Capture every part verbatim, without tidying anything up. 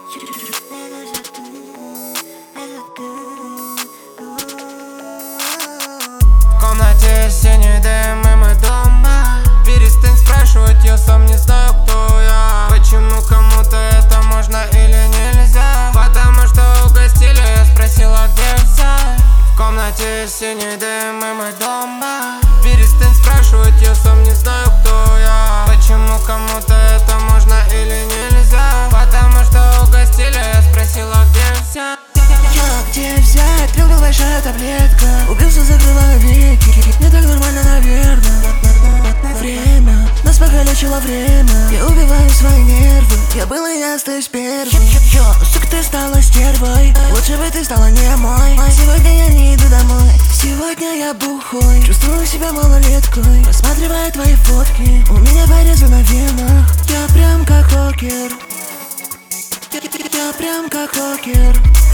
В комнате синий дым и мы дома. Перестань спрашивать, я сам не знаю, кто я. Почему кому-то это можно или нельзя? Потому что угостили, я спросила, где взять. В комнате синий дым и мы дома. Перестань спрашивать, я сам не знаю, кто я. Почему кому-то это можно или нельзя? Потому что угостили, я спросила, где взять. Где взять? Трёх большая таблетка. Убился, закрываю веки. Не так нормально, наверное. Время нас покалечило время. Я убиваю свои нервы. Я был и я остаюсь первым. Йо, сука, ты стала стервой. Лучше бы ты стала не мой. Сегодня я не иду домой. Сегодня я бухой. Чувствую себя малолеткой. Просматривая твои фотки. У меня порезы на венах. Я прям как рокер. Я, я, я прям как рокер.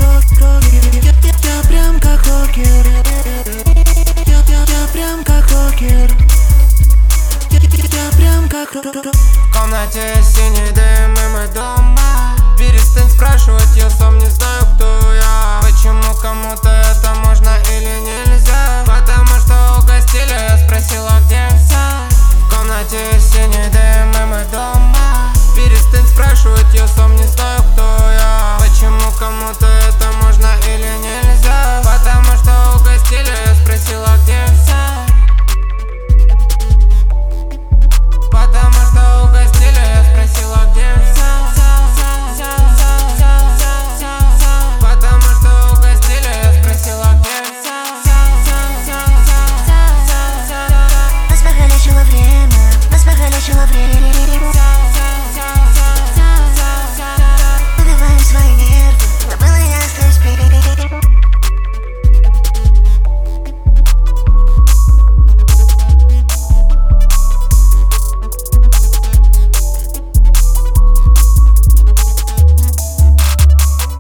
Я прям как рокер. Я, я, я прям как рокер. Я, я прям как рокер. В комнате синий дым и мы дома. Перестань спрашивать, я сам не знаю, кто я. Почему кому-то это можно или нельзя? Потому что угостили, я спросила, где взять. В комнате синий дым и мы дома. Перестань спрашивать, я сам не знаю, кто я. Почему кому-то это можно или нельзя? Потому что угостили, я спросила, где